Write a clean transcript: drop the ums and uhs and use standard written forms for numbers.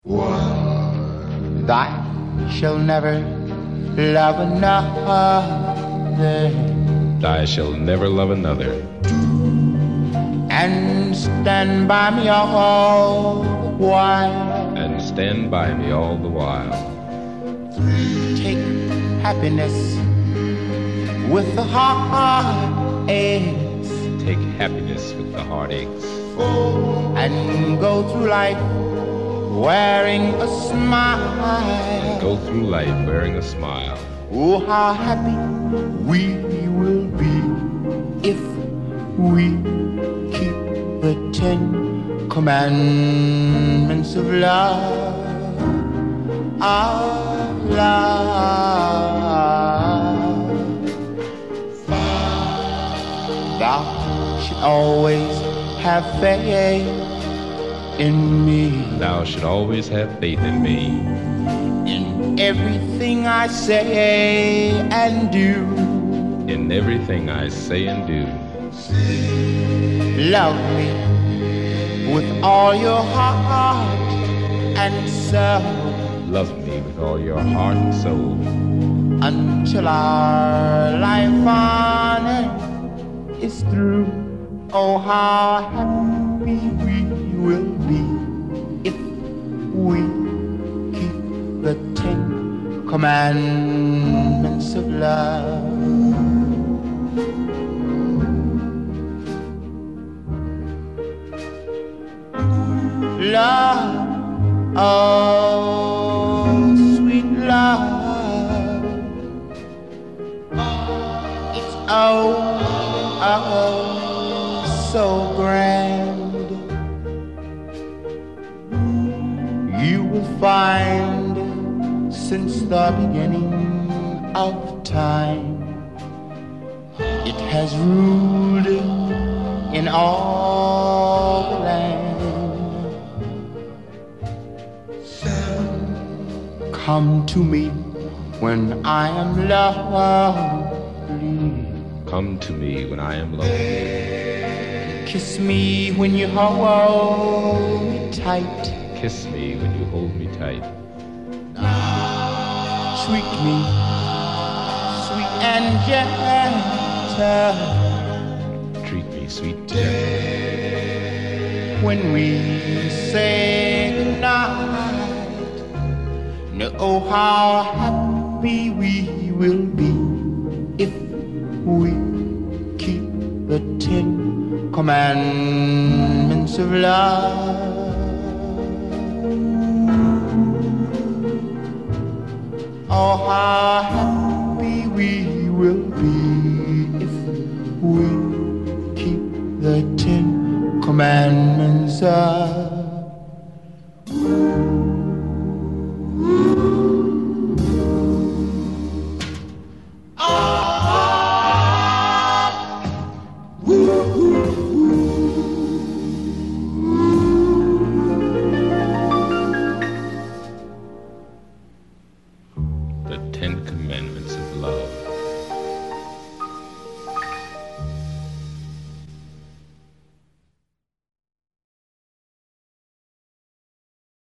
Thou shalt never love another. Thou shalt never love another. And stand by me all the while. And stand by me all the while. Take happiness with the heartaches. Take happiness with the heartaches. And go through life wearing a smile. And go through life wearing a smile. Oh, how happy we will be if we keep the 10 commandments of love. Of love. Thou should always have faith in me. Thou should always have faith in me. In everything I say and do. In everything I say and do. Love me with all your heart and soul. Love me with all your heart and soul. Until our life on earth is through. Oh, how happy we will be if we keep the 10 commandments of love. Love, oh, sweet love. It's so grand. You will find since the beginning of time it has ruled in all the land. Come to me when I am lonely. Come to me when I am lonely. Kiss me when you hold me tight. Kiss me when you hold me tight. Treat me sweet and gentle. Treat me sweet and gentle. When we say goodnight, know how happy we will be if we keep the 10 commandments of love. Oh, how happy we will be if we keep the 10 commandments of the 10 commandments of love.